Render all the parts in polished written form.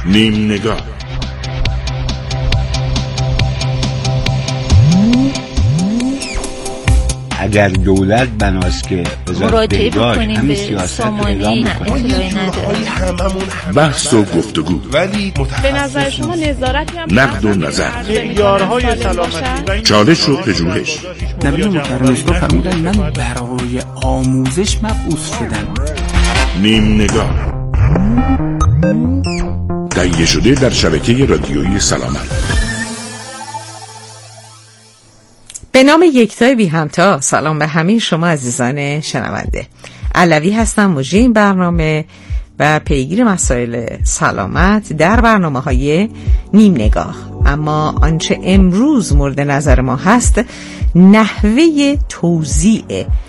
نیم نگاه. اگر دولت بناست که مراجعه بکنیم به سامانه اطلاعی نداره. بحث و گفتگو، ولی به نظر شما نظارتی هم نقد و نظر، معیارهای سلامتی، چالش و پژوهش. نبی محترم اسکو فرمودن من برای آموزش مبعوث شدم. نیم نگاه تهیه شده در شبکه رادیویی سلامت. به نام یکتای بی همتا. سلام به همه شما عزیزان شنونده. علوی هستم، مجری این برنامه و پیگیر مسائل سلامت در برنامه‌های نیم نگاه. اما آنچه امروز مورد نظر ما هست نحوه توزیع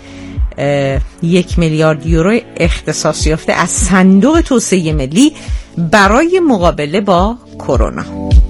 1 میلیارد یورو اختصاص یافته از صندوق توسعه ملی برای مقابله با کرونا.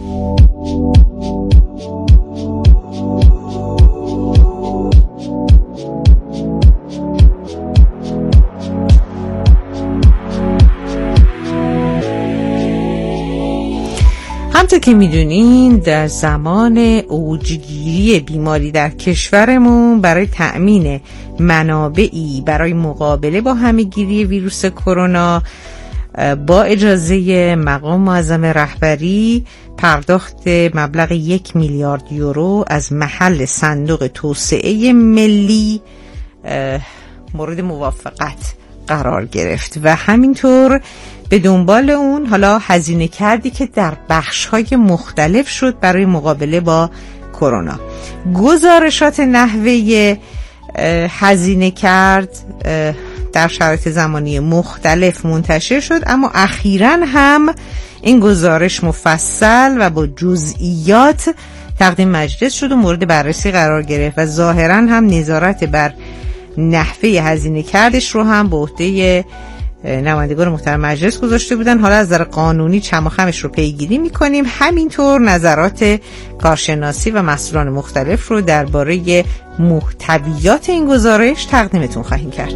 همونطور که میدونین در زمان اوجگیری بیماری در کشورمون برای تأمین منابعی برای مقابله با همه‌گیری ویروس کرونا با اجازه مقام معظم رهبری پرداخت مبلغ 1 میلیارد یورو از محل صندوق توسعه ملی مورد موافقت قرار گرفت و همینطور به دنبال اون حالا هزینه کردی که در بخش‌های مختلف شد برای مقابله با کرونا. گزارشات نحوه هزینه کرد در شرایط زمانی مختلف منتشر شد، اما اخیراً هم این گزارش مفصل و با جزئیات تقدیم مجلس شد و مورد بررسی قرار گرفت و ظاهراً هم نظارت بر نحوه هزینه کردش رو هم به عهده نمایندگان محترم مجلس گذاشته بودن. حالا از نظر قانونی چم و خمش رو پیگیری میکنیم، همینطور نظرات کارشناسی و مسئولان مختلف رو درباره محتویات این گزارش تقدیمتون خواهیم کرد.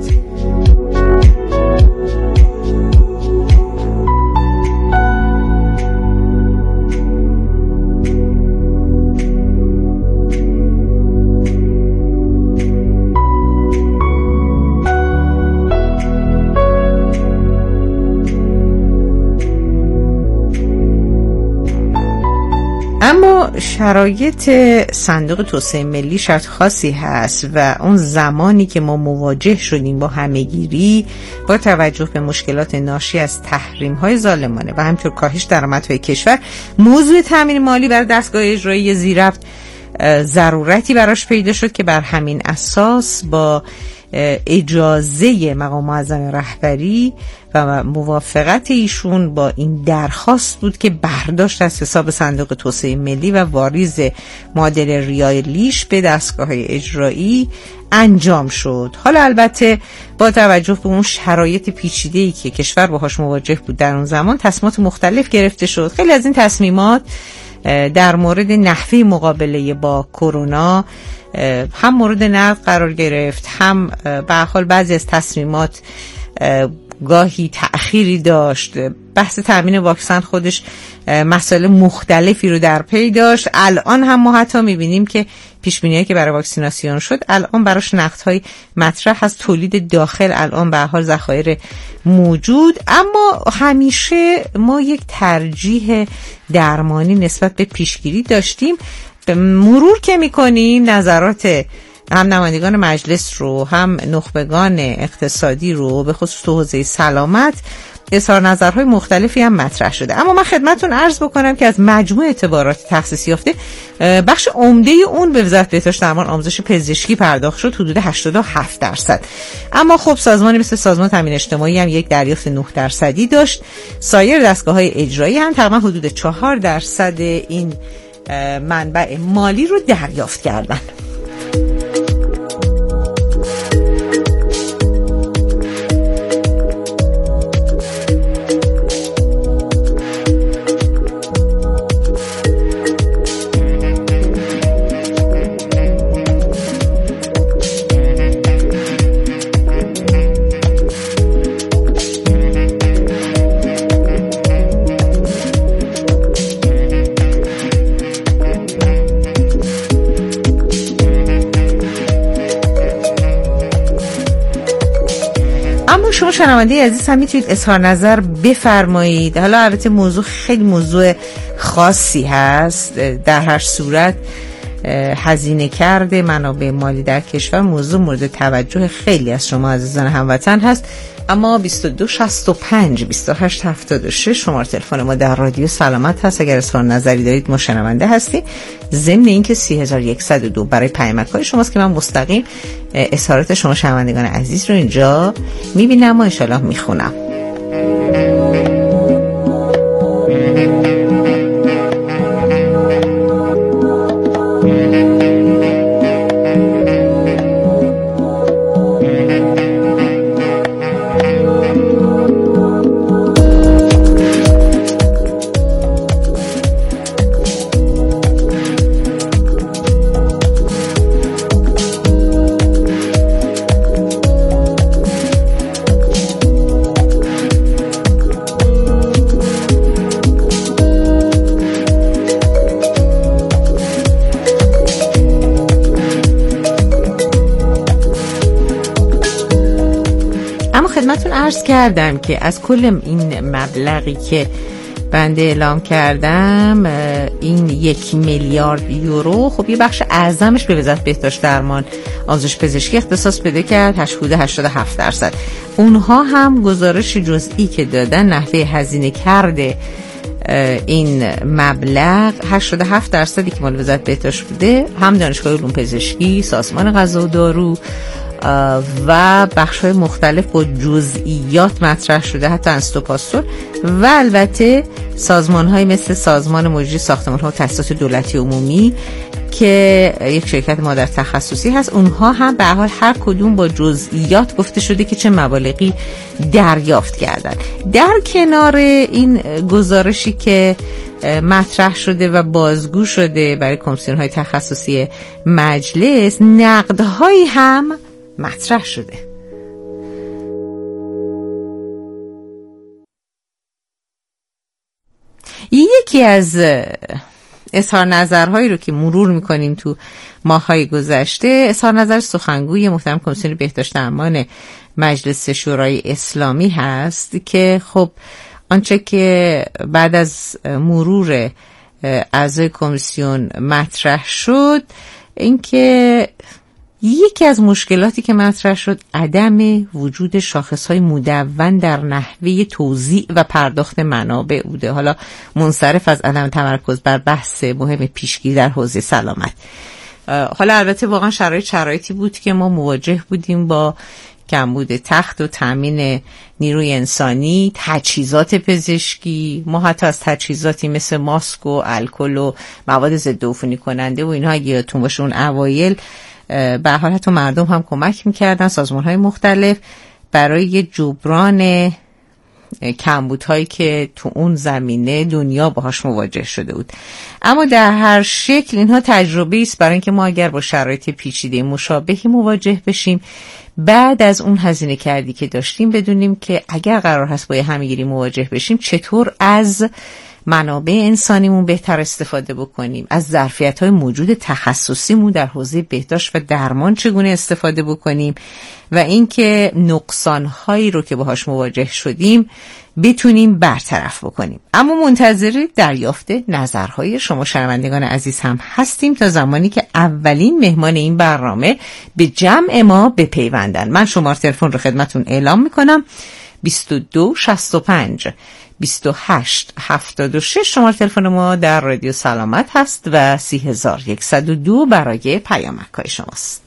اما شرایط صندوق توسعه ملی شرط خاصی هست و اون زمانی که ما مواجه شدیم با همه‌گیری با توجه به مشکلات ناشی از تحریم‌های ظالمانه و همینطور کاهش درآمدهای کشور، موضوع تامین مالی برای دستگاه اجرایی زیررفت ضرورتی براش پیدا شد که بر همین اساس با اجازه مقام معظم رهبری و موافقت ایشون با این درخواست بود که برداشت از حساب صندوق توسعه ملی و واریز معادل ریالیش به دستگاه‌های اجرایی انجام شد. حالا البته با توجه به اون شرایط پیچیده‌ای که کشور باهاش مواجه بود در اون زمان تصمیمات مختلف گرفته شد. خیلی از این تصمیمات در مورد نحوه مقابله با کرونا هم مورد نقد قرار گرفت، هم به هر حال بعضی از تصمیمات گاهی تأخیری داشت. بحث تأمین واکسن خودش مسائل مختلفی رو در پی داشت. الان هم ما حتی می‌بینیم که پیش‌بینی‌هایی که برای واکسیناسیون شد الان براش نقدهای مطرح از تولید داخل الان به هر حال ذخایر موجود، اما همیشه ما یک ترجیح درمانی نسبت به پیشگیری داشتیم. مرور که می‌کنیم نظرات هم نمایندگان مجلس رو هم نخبگان اقتصادی رو به خصوص تو حوزه سلامت اظهار نظرهای مختلفی هم مطرح شده. اما من خدمتتون عرض بکنم که از مجموع اعتبارات تخصیص یافته بخش عمده اون به وزارت بهداشت درمان آموزش پزشکی پرداخت شد، حدود 87%. اما خب سازمانی مثل سازمان تامین اجتماعی هم یک دریافت 9% داشت. سایر دستگاه‌های اجرایی هم تقریبا حدود 4% این منبع مالی رو دریافت کردن. شنونده عزیز هم میتونید اظهار نظر بفرمایید. حالا البته موضوع خیلی موضوع خاصی هست، در هر صورت هزینه کرده منابع مالی در کشور موضوع مورد توجه خیلی از شما عزیزان هموطن هست. اما 2265 2876 شماره تلفن ما در رادیو سلامت هست. اگر اظهار نظری دارید ما شنونده هستیم. ضمن اینکه 3102 برای پیامک‌های شماست که من مستقیم اظهارات شما شنوندگان عزیز رو اینجا میبینم و انشالله میخونم. عرض کردم که از کل این مبلغی که بنده اعلام کردم، این 1 میلیارد یورو خب یه بخش اعظمش به وزارت بهداشت درمان آموزش پزشکی اختصاص پیدا کرد، 87%. اونها هم گزارش جزئی که دادن نحوه هزینه کرده این مبلغ 87% که مال وزارت بهداشت بوده، هم دانشگاه علوم پزشکی، سازمان غذا و دارو و بخش‌های مختلف با جزئیات مطرح شده، حتی انستوپاستور و البته سازمان‌های مثل سازمان مجری ساختمان‌ها و تأسیسات دولتی عمومی که یک شرکت مادر تخصصی هست. اونها هم به هر حال هر کدوم با جزئیات گفته شده که چه مبالغی دریافت کردن. در کنار این گزارشی که مطرح شده و بازگو شده برای کمیسیون‌های تخصصی مجلس، نقدهایی هم مطرح شده. یکی از اظهار نظرهایی رو که مرور میکنیم تو ماه‌های گذشته، اظهار نظر سخنگوی محترم کمیسیون بهداشت درمان مجلس شورای اسلامی هست که خب آنچه که بعد از مرور اعضای کمیسیون مطرح شد، اینکه یکی از مشکلاتی که مطرح شد عدم وجود شاخص‌های مدون در نحوه توزیع و پرداخت منابع بوده، حالا منصرف از عدم تمرکز بر بحث مهم پیشگیری در حوزه سلامت. حالا البته واقعا شرایطی بود که ما مواجه بودیم با کمبود تخت و تامین نیروی انسانی، تجهیزات پزشکی. ما حتی از تجهیزاتی مثل ماسک و الکل و مواد ضد عفونی کننده و اینها اگه یادتون باشه اون اوایل به هر حال حتی مردم هم کمک میکردن، سازمان‌های مختلف، برای جبران کمبودهایی که تو اون زمینه دنیا باهاش مواجه شده بود. اما در هر شکل اینها تجربه است برای اینکه ما اگر با شرایط پیچیده مشابهی مواجه بشیم، بعد از اون هزینه کردی که داشتیم بدونیم که اگر قرار هست با همگیری مواجه بشیم چطور از منابع انسانیمون بهتر استفاده بکنیم، از ظرفیت‌های موجود تخصصیمون در حوزه بهداشت و درمان چگونه استفاده بکنیم و اینکه نقصان‌هایی رو که باهاش مواجه شدیم بتونیم برطرف بکنیم. اما منتظر دریافت نظرهای شما شنوندگان عزیز هم هستیم تا زمانی که اولین مهمان این برنامه به جمع ما بپیوندن. من شماره تلفن رو خدمتون اعلام میکنم: 2265 2876 شماره تلفن ما در رادیو سلامت هست و 3102 برای پیامک‌های شماست.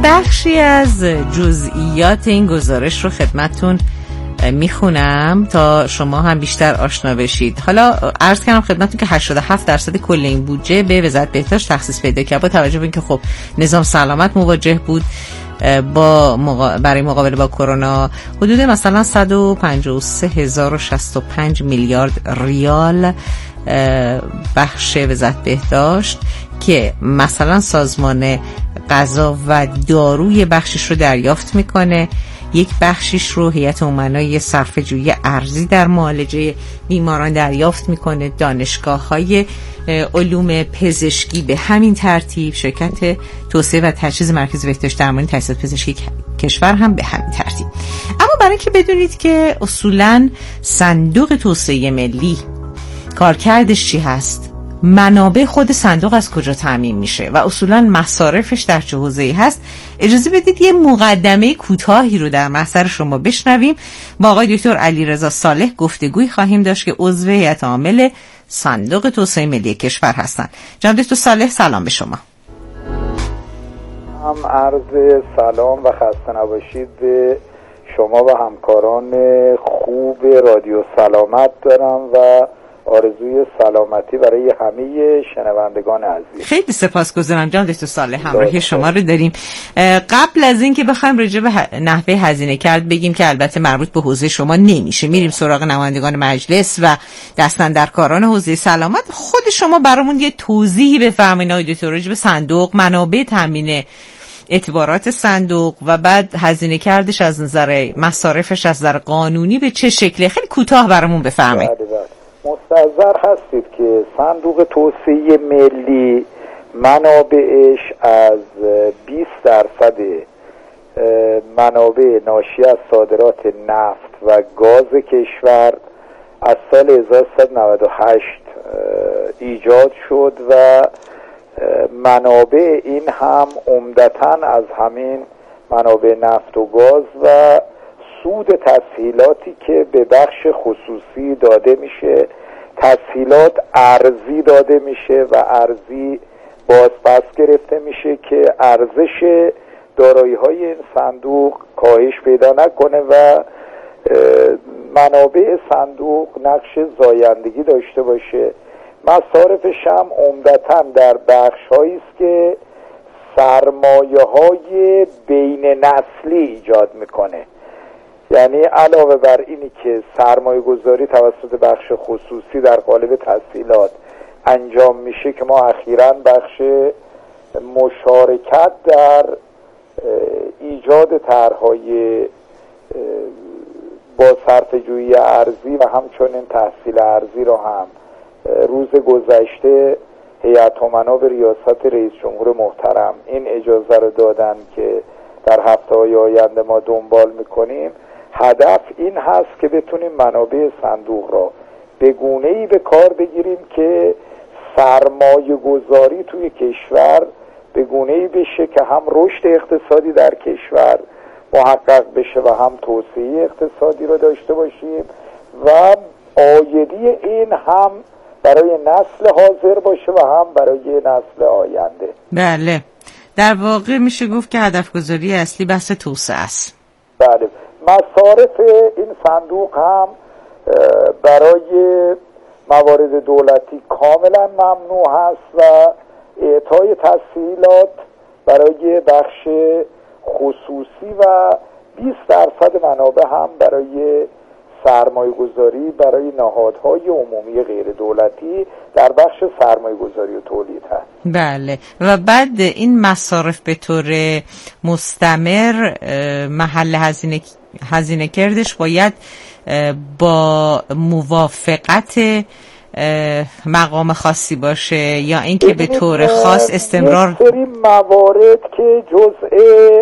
بخشی از جزئیات این گزارش رو خدمتتون میخونم تا شما هم بیشتر آشنا بشید. حالا عرض کردم خدمتتون که 87% کل این بودجه به وزارت بهداشت تخصیص پیدا کرد، با توجه به اینکه خب نظام سلامت مواجه بود برای مقابله با کرونا. حدود مثلا 153,065 میلیارد ریال بخش وزارت بهداشت که مثلا سازمان غذا و داروی بخشش رو دریافت میکنه، یک بخشش رو هیئت امنای صرفه‌جویی ارزی در معالجه بیماران دریافت میکنه، دانشگاه‌های علوم پزشکی به همین ترتیب، شرکت توسعه و تجهیز مرکز بهداشت درمانی تأسیسات پزشکی کشور هم به همین ترتیب. اما برای اینکه بدونید که اصولاً صندوق توسعه ملی کارکردش چی هست، منابع خود صندوق از کجا تامین میشه و اصولاً مصارفش در چه حوزه‌ای هست، اجازه بدید یه مقدمه کوتاهی رو در محضر شما بشنویم. با آقای دکتر علیرضا صالح گفتگوی خواهیم داشت که عضو هیئت عامل صندوق توسعه ملی کشور هستند. جناب دکتر صالح سلام به شما. هم عرض سلام و خسته نباشید به شما و همکاران خوب رادیو سلامت دارم و آرزوی سلامتی برای همه شنوندگان عزیز. خیلی سپاسگزارم جناب دکتر صالح، همراهی شما رو داریم. قبل از این که بخوایم راجع به نحوه هزینه کرد بگیم که البته مربوط به حوزه شما نمیشه، میریم سراغ نمایندگان مجلس و دستاندرکاران حوزه سلامت. خود شما برامون یه توضیحی بفرمایید آقای دکتر راجع به صندوق، منابع تامین اعتبارات صندوق و بعد هزینه کردش از نظر مصارفش از نظر قانونی به چه شکله، خیلی کوتاه برامون بفرمایید. مستحضر هستید که صندوق توسعه ملی منابعش از 20% منابع ناشی از صادرات نفت و گاز کشور از سال 1398 ایجاد شد و منابع این هم عمدتاً از همین منابع نفت و گاز و سود تسهیلاتی که به بخش خصوصی داده میشه، تسهیلات ارزی داده میشه و ارزی بازپس گرفته میشه که ارزش دارایی های این صندوق کاهش پیدا نکنه و منابع صندوق نقش زایندگی داشته باشه. مصارفش هم عمدتاً در بخش هایی است که سرمایه های بین نسلی ایجاد میکنه، یعنی علاوه بر اینی که سرمایه گذاری توسط بخش خصوصی در قالب تسهیلات انجام میشه که ما اخیراً بخش مشارکت در ایجاد طرح‌های با صرفه‌جویی ارزی و همچنین تحصیل ارزی را هم روز گذشته هیئت امنا به ریاست رئیس جمهور محترم این اجازه رو دادن که در هفته‌های آینده ما دنبال میکنیم. هدف این هست که بتونیم منابع صندوق را به گونه‌ای به کار بگیریم که سرمایه گذاری توی کشور به گونه‌ای بشه که هم رشد اقتصادی در کشور محقق بشه و هم توسعه اقتصادی رو داشته باشیم و آیدی این هم برای نسل حاضر باشه و هم برای نسل آینده. بله، در واقع میشه گفت که هدف گذاری اصلی بحث توسعه است. بله، مصارف این صندوق هم برای موارد دولتی کاملا ممنوع هست و اعطای تسهیلات برای بخش خصوصی و 20% منابع هم برای سرمایه گذاری برای نهادهای عمومی غیر دولتی در بخش سرمایه گذاری و تولید هست. بله، و بعد این مصارف به طور مستمر محل هزینه کردش باید با موافقت مقام خاصی باشه یا اینکه به طور خاص استمرار؟ یک سری موارد که جزء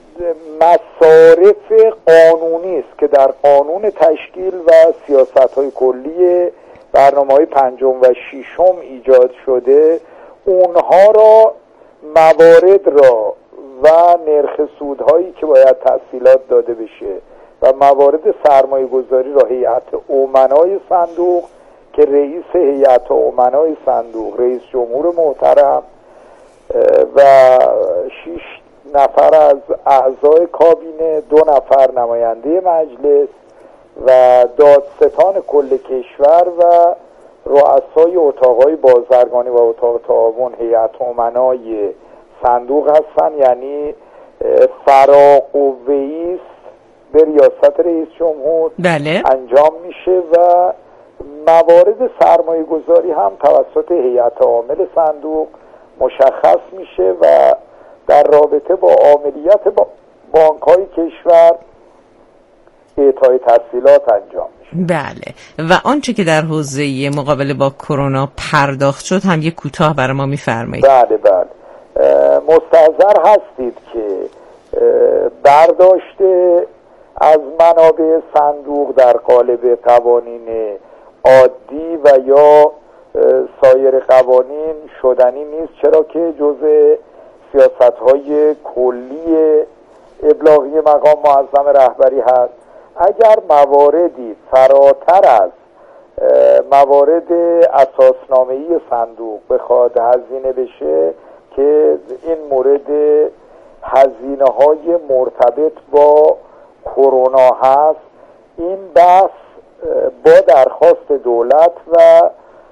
مصارف قانونی است که در قانون تشکیل و سیاست‌های کلی برنامه‌های 5 و 6 ایجاد شده، اونها را موارد را و نرخ سودهایی که باید تسهیلات داده بشه و موارد سرمایه گذاری را هیئت امنای صندوق که رئیس هیئت امنای صندوق رئیس جمهور محترم و 6 نفر از اعضای کابینه، 2 نفر نماینده مجلس و دادستان کل کشور و رؤسای اتاقهای بازرگانی و اتاق تعاون هیئت امنای صندوق هستن. یعنی فراقوه‌ای به ریاست رئیس جمهور بله. انجام میشه و موارد سرمایه گذاری هم توسط هیئت عامل صندوق مشخص میشه و در رابطه با عاملیت بانک‌های کشور اعطای تسهیلات انجام میشه. بله. و آنچه که در حوزه مقابله با کرونا پرداخت شد هم یک کوتاه برای ما میفرمایید. بله. مستحضر هستید که برداشت از منابع صندوق در قالب قوانین عادی و یا سایر قوانین شدنی نیست، چرا که جزء سیاست‌های کلی ابلاغی مقام معظم رهبری هست. اگر مواردی فراتر از موارد اساسنامه‌ای صندوق بخواد هزینه بشه که این مورد هزینه‌های مرتبط با کرونا هست، این بحث با درخواست دولت و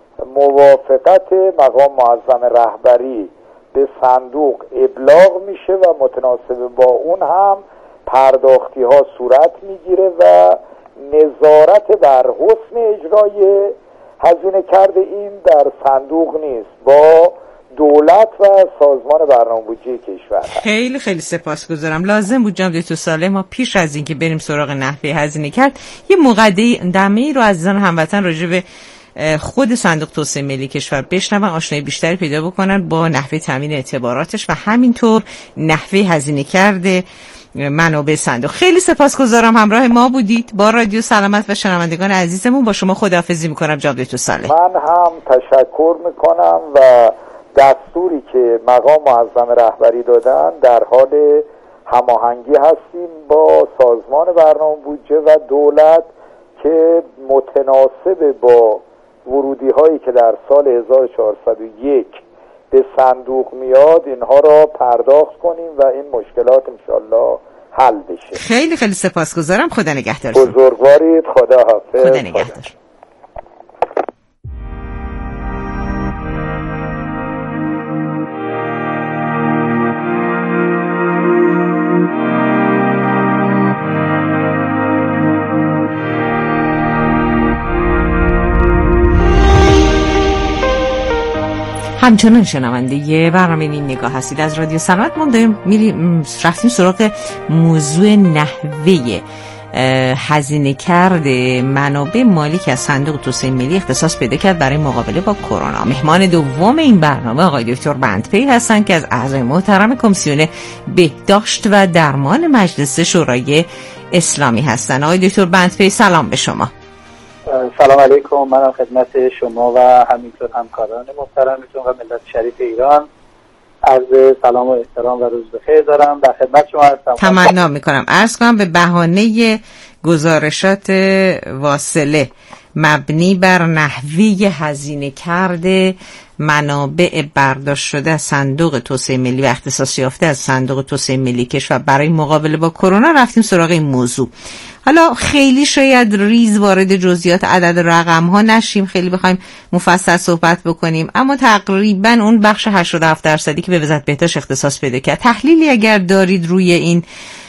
موافقت مقام معظم رهبری به صندوق ابلاغ میشه و متناسب با اون هم پرداختی ها صورت میگیره و نظارت بر حسن اجرای هزینه کرده این در صندوق نیست، با دولت و سازمان برنامه‌بودجه کشور. خیلی سپاسگزارم. لازم بود جناب دکتر صالح ما پیش از اینکه بریم سراغ نحوه هزینه کرد یه مقدمه‌ای رو عزیزان هموطن راجع به خود صندوق توسعه ملی کشور بشنون، آشنایی بیشتری پیدا بکنن با نحوه تامین اعتباراتش و همینطور نحوه هزینه کرده منابع صندوق. خیلی سپاسگزارم همراه ما بودید. با رادیو سلامت و شنوندگان عزیزمون با شما خداحافظی میکنم جناب دکتر صالح. من هم تشکر میکنم و دستوری که مقام معظم رهبری دادن در حال هماهنگی هستیم با سازمان برنامه‌بودجه و دولت که متناسب با ورودی هایی که در سال 1401 به صندوق میاد اینها را پرداخت کنیم و این مشکلات انشالله حل بشه. خیلی سپاسگزارم. خدا نگهدارتون. بزرگوارید. خدا حافظ. خدا نگهدار. همچنان شنونده برنامه این نگاه هستید از رادیو سلامت. ما داریم رفتیم سراغ موضوع نحوه هزینه کرده منابع مالی که از صندوق توسعه ملی اختصاص پیدا کرد برای مقابله با کرونا. مهمان دوم این برنامه آقای دکتر بندپی هستند که از اعضای محترم کمیسیون بهداشت و درمان مجلس شورای اسلامی هستند. آقای دکتر بندپی سلام به شما. سلام علیکم. منم خدمت شما و همینطور همکاران محترمتون و ملت شریف ایران عرض سلام و احترام و روز بخیر دارم. در خدمت شما هستم. تمنا میکنم. عرض کنم به بهانه گزارشات واصله مبنی بر نحوه هزینه کرده منابع برداشت شده از صندوق توسعه ملی و اختصاص یافته از صندوق توسعه ملی کشور برای مقابله با کرونا رفتیم سراغ این موضوع. حالا خیلی شاید ریز وارد جزئیات عدد رقم ها نشیم، خیلی بخوایم مفصل صحبت بکنیم، اما تقریبا اون بخش 87% که به وزارت بهداشت اختصاص پیدا کرد، تحلیلی اگر دارید روی این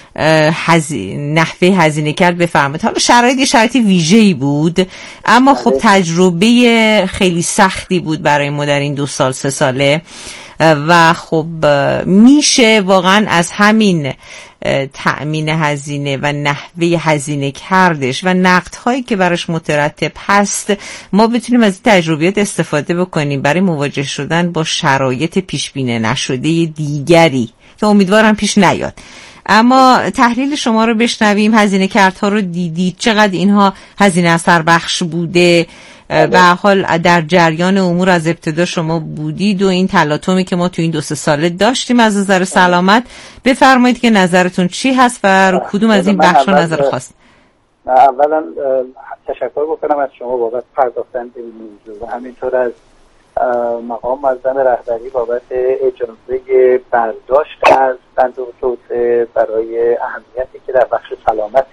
نحوه هزینه کرد بفرمایید. حالا شرایط ویژه‌ای بود، اما خب تجربه خیلی سختی بود برای ما در این 2 سال 3 ساله و خب میشه واقعا از همین تأمین هزینه و نحوه هزینه کردش و نقدهایی که براش مترتب هست ما بتونیم از این تجربیات استفاده بکنیم برای مواجه شدن با شرایط پیش بینی نشده دیگری که امیدوارم پیش نیاد. اما تحلیل شما رو بشنویم. هزینه کردها رو دیدید، چقدر اینها هزینه اثر بخش بوده و حال در جریان امور از ابتدا شما بودید و این تلاطمی که ما تو این 2-3 ساله داشتیم از نظر سلامت، بفرمایید که نظرتون چی هست و رو کدوم از این بخش رو نظر خواست. اولا تشکر بکنم از شما بابت پرداختن به این موضوع و همینطور از مقام معظم رهبری بابت اجازه برداشت از صندوق توسعه برای اهمیتی که در بخش سلامت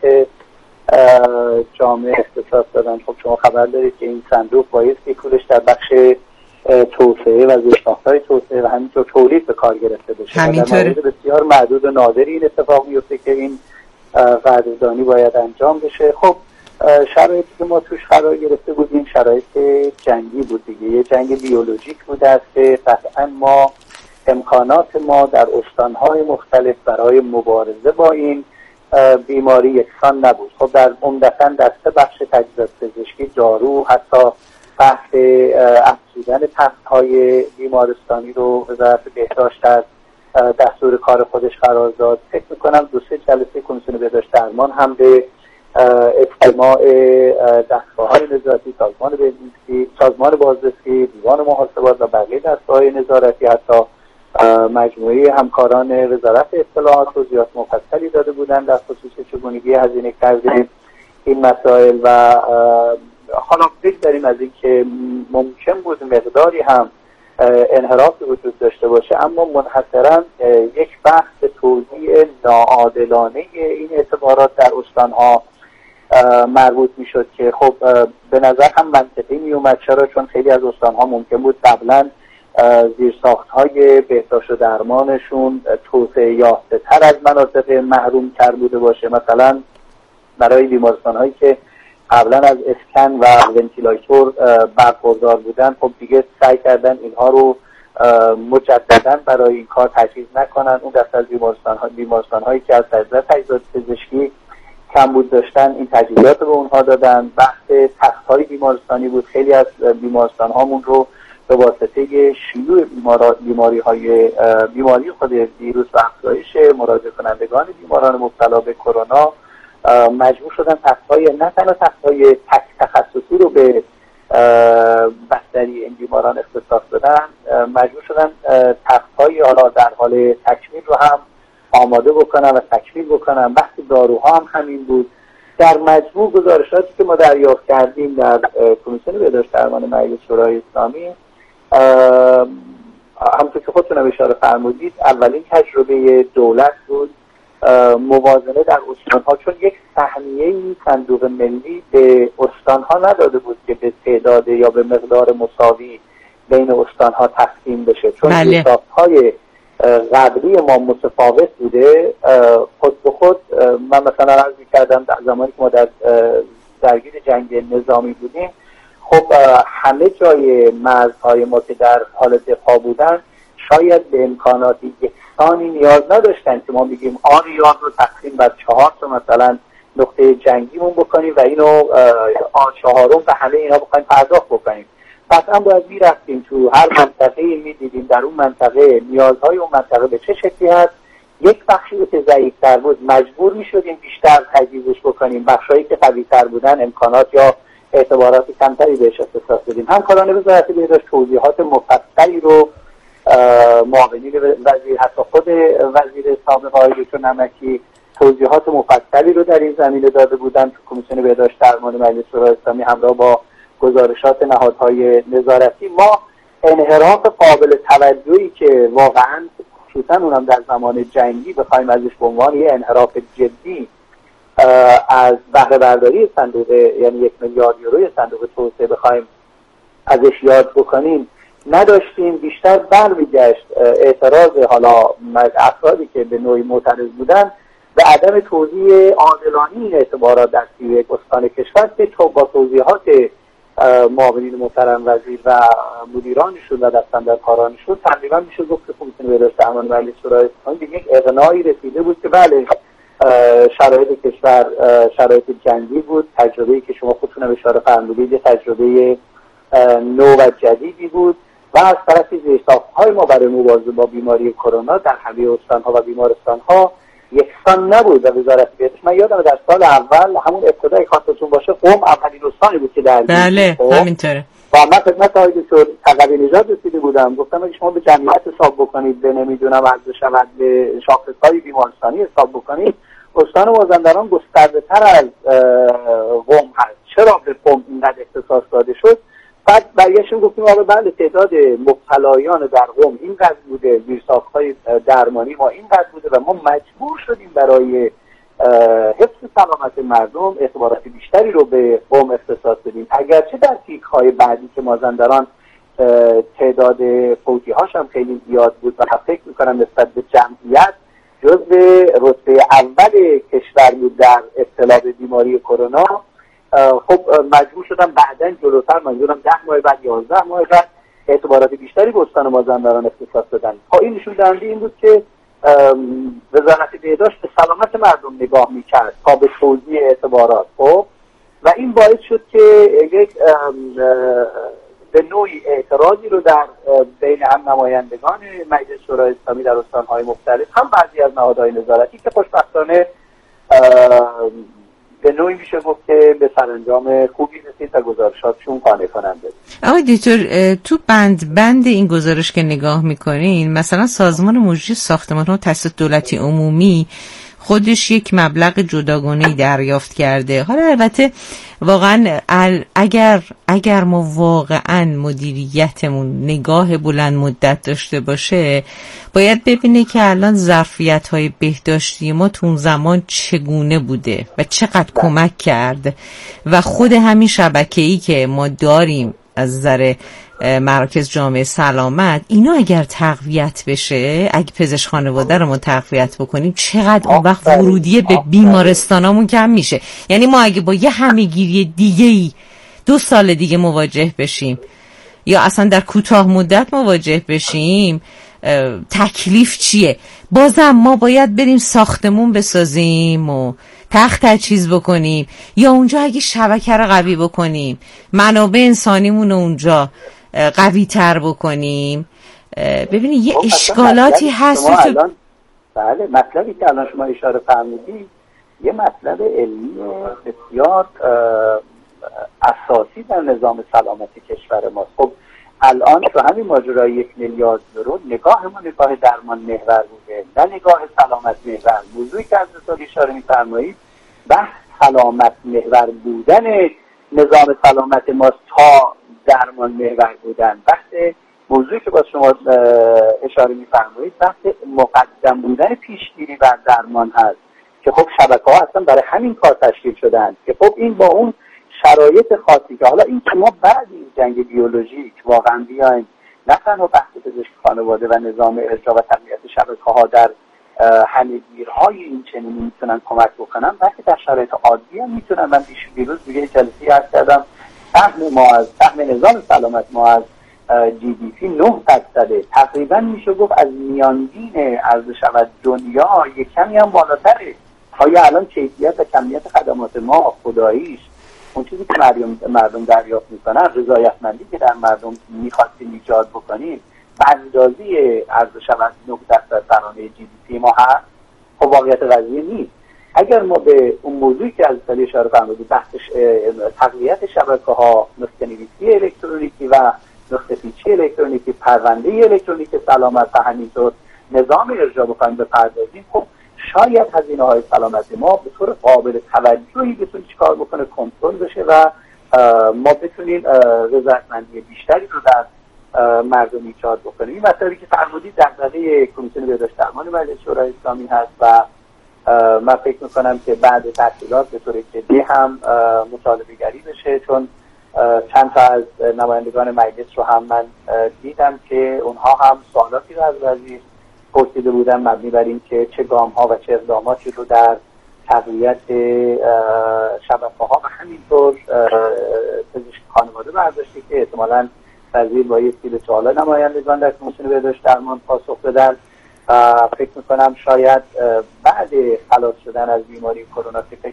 جامعه اختصاص دادن. خب شما خبر دارید که این صندوق بایستی پولش در بخش توسعه و زیرساخت‌های توسعه و همینطور تولید به کار گرفته بشه. همینطوره. در مورد بسیار معدود و نادری این اتفاق میفته که این قدردانی باید انجام بشه. خب شرایطی که ما توش قرار گرفته بودیم شرایط جنگی بود دیگه، یه جنگ بیولوژیک بود است که قطعا ما امکانات ما در استانهای مختلف برای مبارزه با این بیماری یکسان نبود. خب در عمدتاً در 3 بخش تجهیزات پزشکی، دارو، حتی بحث افزودن تخت‌های بیمارستانی رو وزارت بهداشت در دستور کار خودش قرار داد. فکر می‌کنم 2-3 جلسه کمیسیون بهداشت درمان هم به اجتماع دستگاه‌های نظارتی، سازمان بهزیستی، سازمان بازرسی، دیوان محاسبات و بقیه دستگاه‌های نظارتی، حتی مجموعه همکاران وزارت اطلاعات توضیحات مفصلی داده بودند در خصوص چگونگی هزینه کردن این مسائل و حالا بگذاریم از این که ممکن بود مقداری هم انحرافی وجود داشته باشه، اما منحصراً یک بحث توزیع ناعادلانه این اعتبارات در استانها مربوط میشد که خب به نظر هم منطقی می اومد. چرا؟ چون خیلی از استانها ممکن بود قبلا زیرساخت‌های بهداشت و درمانشون توسعه یافته تر از مناطق محروم تر بوده باشه. مثلا برای بیمارستان‌هایی که قبلا از اسکن و ونتیلاتور برخوردار بودن، خب دیگه سعی کردن اینها رو مجددا برای این کار تجهیز نکنن. اون دسته از بیمارستان‌هایی که از تجهیزات پزشکی کمبود داشتن این تجهیزات به اونها دادن. بحث تخت‌های بیمارستانی بود. خیلی از بیمارستان‌هامون رو به واسطه شیوع بیماری خود ویروس و افزایش مراجعه کنندگان بیماران مبتلا به کرونا مجبور شدن نه تنها تخت‌های تخصصی رو به بستری این بیماران اختصاص بدن، مجبور شدن تخت‌های حالا در حال تکمیل رو هم آماده بکنن و تکمیل بکنن. بحث داروها هم همین بود. در مجموع گزارشاتی که ما دریافت کردیم در کمیسیون بهداشت درمان مجلس شورای اسلامی، همونطور که خودتون اشاره فرمودید، اولین تجربه دولت بود موازنه در استانها، چون یک سهمیه صندوق ملی به استانها نداده بود که به تعداد یا به مقدار مساوی بین استانها تقسیم بشه، چون حساب‌های قبلی ما متفاوت بوده. خود به خود من مثلا عرض می‌کردم در زمانی که ما درگیر جنگ نظامی بودیم، خب همه جای مرزهای ما که در حال دفاع بودن شاید به امکانات یکسانی نیاز نداشتن که ما بگیم آن ریاض رو تقسیم بر 4 تا مثلا نقطه جنگیمون بکنیم و اینو آن 4 و همه اینا بخوایم پرداخت بکنیم. قطعا باید میرفتیم تو هر منطقه میدیدیم در اون منطقه نیازهای اون منطقه به چه شکلی هست. یک بخشی که ضعیف‌تر بود مجبور میشدیم بیشتر تجهیزش بکنیم، بخشایی که قوی‌تر بودن امکانات یا اعتبارات کمتری بهش اختصاص بدیم. همکاران وزارت بهداشت توضیحات مفصلی رو معاونین وزیر، حتی خود وزیر سابق آقای دکتر نمکی توضیحات مفصلی رو در این زمینه داده بودن تو کمیسیون بهداشت درمان مجلس شورای اسلامی همراه با گزارشات نهادهای نظارتی. ما انحراف قابل توجهی که واقعا خصوصا اونم در زمان جنگی بخوایم ازش به عنوان یه انحراف جدی از بهره برداری صندوق، یعنی 1 میلیارد یوروی صندوق توسعه بخوایم ازش یاد بکنیم نداشتیم. بیشتر برمیگشت اعتراض حالا افرادی که به نوعی معترض بودن به عدم توزیع عادلانه این اعتبارات در 31 استان کشور که با توضیحات معاونین محترم وزیر و مدیرانشون و دستاندرکارانشون تقریبا میشه گفت که کمیسیون بهداشت درمان مجلس شورای اسلامی به یک اقناعی رسیده بود که بله شرایط کشور شرایط جنگی بود. تجربه‌ای که شما خودتون اشاره فرمودید تجربه نو و جدیدی بود و از طرفی زیرساخت‌های ما برای مبارزه با بیماری کرونا در همه استان‌ها و بیمارستان‌ها یکسان نبود و وزارت بهداشت، من یادم در سال اول همون ابتدای خاطرتون باشه قم اولین استانی بود که در بله همینطوره و من خدمت آقای دکتر تقوی نژاد رسیده بودم، گفتم اگه شما به جمعیت حساب بکنید به نمیدونم عرض شود به شاخص‌های بیمارستانی حساب بکنید استان مازندران گسترده‌تر از قم هست. چرا به قم اینقدر اختصاص داده شد؟ بعد برگشتیم گفتیم آقا بله تعداد مبتلایان در قم اینقدر بوده، زیرساخت‌های درمانی ما اینقدر بوده و ما مجبور شدیم برای حفظ سلامت مردم اعتبارات بیشتری رو به قم اختصاص بدیم. اگرچه در پیک‌های بعدی که مازندران تعداد فوتی‌هاش هم خیلی زیاد بود و فکر می‌کنم نسبت به جمعیت جزو رتبه اول کشور بود در ابتلا به بیماری کرونا، خب مجبور شدم بعداً جلوتر، منظورم 10 ماه بعد 11 ماه بعد اعتبارات بیشتری به استان مازندران اختصاص دادن. این نشون دهنده این بود که وزارت بهداشت به سلامت مردم نگاه میکرد تا به توزیع اعتبارات. خب و این باعث شد که یک به نوعی اعتراضی رو در بین هم نمایندگان مجلس شورای اسلامی در استان‌های مختلف، هم بعضی از نهادهای نظارتی که خوشبختانه به نوعی میشه گفت که به سرانجام خوبی رسید و گزارشاتشون قانع کننده. آقای دکتر، تو بند این گزارش که نگاه میکنین، مثلا سازمان مجری ساختمان‌ها و تأسیسات دولتی عمومی خودش یک مبلغ جداگانه‌ای دریافت کرده. حالا البته واقعا اگر ما واقعا مدیریتمون نگاه بلند مدت داشته باشه، باید ببینه که الان ظرفیت‌های بهداشتی ما تو اون زمان چگونه بوده و چقدر کمک کرد و خود همین شبکه‌ای که ما داریم از نظر مراکز جامعه سلامت، اینا اگر تقویت بشه، اگه پزشک خانواده رو ما تقویت بکنیم، چقدر اون وقت ورودی به بیمارستانامون کم میشه. یعنی ما اگه با یه همه‌گیری دیگه‌ای 2 سال دیگه مواجه بشیم یا اصلا در کوتاه مدت مواجه بشیم، تکلیف چیه؟ بازم ما باید بریم ساختمون بسازیم و تجهیز بکنیم، یا اونجا اگه شبکه رو قوی بکنیم، منابع انسانیمون رو اونجا قوی تر بکنیم. ببینید یه اشکالاتی هست تو بله، مطلبی که الان شما اشاره فرمودید یه مطلب علمی بسیار اساسی در نظام سلامتی کشور ماست. خب الان تو همین ماجرای 1 میلیارد یورو نگاه ما نگاه درمان محور بوده، نه نگاه سلامت محور. موضوعی که از مثال اشاره می‌فرمایید بحث سلامت محور بودن نظام سلامت ما تا درمان محور بودن. بحث موضوعی که با شما اشاره می‌فرمایید بحث مقدم بودن پیشگیری و درمان هست که خب شبکه‌ها اصلا برای همین کار تشکیل شدن که خب این با اون شرایط خاصی که حالا این که ما بعد این جنگ بیولوژیک واقعا بیایم نه تنها بحث پزشک خانواده و نظام ارجاع و تقویت شبکه‌ها در همه‌گیرهای این چنینی میتونن کمک بکنن، بلکه در شرایط عادی هم میتونن. من دیروز دیگه جلسه‌ای عرض کردم سهم نظام سلامت ما از GDP 9% تقریبا میشه گفت از میانگین عرض شود دنیا یک کمی هم بالاتره. آیا الان کیفیت و کمیت خدمات ما خداییش اون چیزی که مردم دریافت میکنن، رضایتمندی که در مردم میخواستیم ایجاد بکنیم به اندازه عرض شود 9% سرانه GDP ما هست؟ خب واقعیت قضیه نیست. اگر ما به اون موضوعی که از سالی اشاره فرمودید، بحث تقویت شبکه‌ها، نسخه‌نویسی الکترونیکی و نسخه پیچی الکترونیکی، پرونده الکترونیک سلامت و همینطور نظام ارجاع بکنیم بپردازیم، خب شاید هزینه‌های سلامت ما به طور قابل توجهی بتونه چیکار بکنه، کنترل بشه و ما بتونیم رضایتمندی بیشتری رو در مردم ایجاد بکنیم. این مطلبی که فرمودید دغدغه کمیسیون بهداشت درمان مجلس شورای اسلامی هست و من فکر میکنم که بعد تعطیلات به طور جدی هم مطالبه گری بشه، چون چند تا از نمایندگان مجلس رو هم من دیدم که اونها هم سوالاتی رو از وزیر پرسیده بودن مبنی بر این که چه گام‌ها و چه اقداماتی رو در تقویت شبکه‌ها و همینطور پزشک خانواده برداشته که احتمالاً وزیر بایستی به سوال نمایندگان در کمیسیون بهداشت درمان پاسخ بدن. فکر میکنم شاید بعد خلاص شدن از بیماری کرونا که فکر